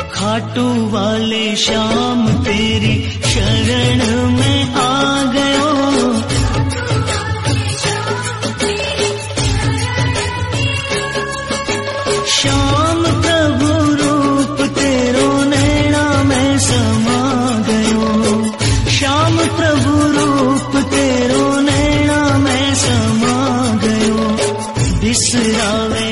खाटू वाले श्याम तेरी शरण में आ गयो। श्याम प्रभु रूप तेरो नैना में समा गयो। श्याम प्रभु रूप तेरो नैना में समा गयो। बिसरावे